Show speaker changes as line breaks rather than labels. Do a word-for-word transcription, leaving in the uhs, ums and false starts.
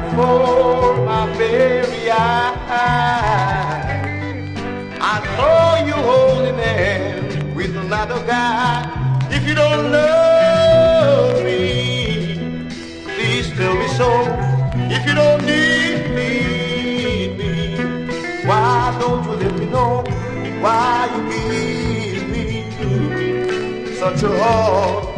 before my very eyes. I saw you holding hands with another guy. If you don't love me, please tell me so. If you don't need me, me, why don't you let me know? Why you give me such a hard